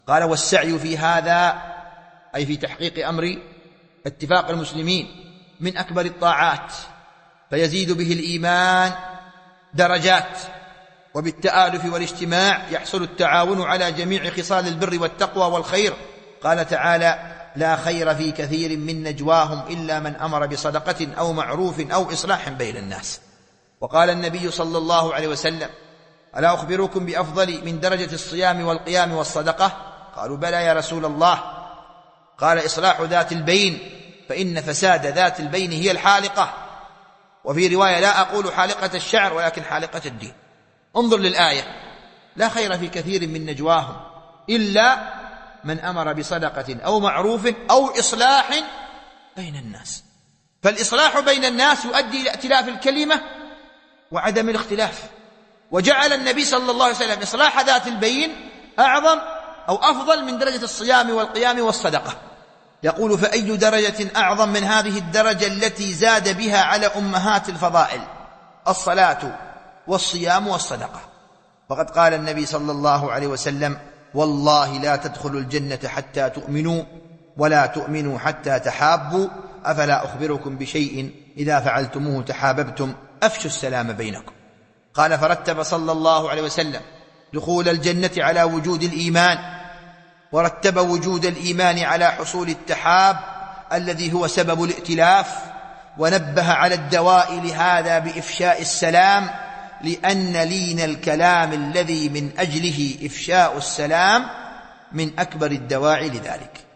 قال: والسعي في هذا أي في تحقيق أمر اتفاق المسلمين من أكبر الطاعات، فيزيد به الإيمان درجات، وبالتآلف والاجتماع يحصل التعاون على جميع خصال البر والتقوى والخير. قال تعالى: لا خير في كثير من نجواهم إلا من أمر بصدقة أو معروف أو إصلاح بين الناس. وقال النبي صلى الله عليه وسلم: ألا أخبركم بأفضل من درجة الصيام والقيام والصدقة؟ قالوا: بلى يا رسول الله. قال: إصلاح ذات البين، فإن فساد ذات البين هي الحالقة. وفي رواية: لا أقول حالقة الشعر ولكن حالقة الدين. انظر للآية: لا خير في كثير من نجواهم إلا من أمر بصدقة أو معروف أو إصلاح بين الناس. فالإصلاح بين الناس يؤدي إلى ائتلاف الكلمة وعدم الاختلاف. وجعل النبي صلى الله عليه وسلم إصلاح ذات البين أعظم أو أفضل من درجة الصيام والقيام والصدقة. يقول: فأي درجة أعظم من هذه الدرجة التي زاد بها على أمهات الفضائل الصلاة والصيام والصدقة؟ وقد قال النبي صلى الله عليه وسلم: والله لا تدخلوا الجنة حتى تؤمنوا ولا تؤمنوا حتى تحابوا، أفلا أخبركم بشيء إذا فعلتموه تحاببتم، أفشوا السلام بينكم. قال: فرتب صلى الله عليه وسلم دخول الجنة على وجود الإيمان، ورتب وجود الإيمان على حصول التحاب الذي هو سبب الائتلاف، ونبه على الدواء لهذا بإفشاء السلام، لأن لين الكلام الذي من أجله إفشاء السلام من أكبر الدواعي لذلك.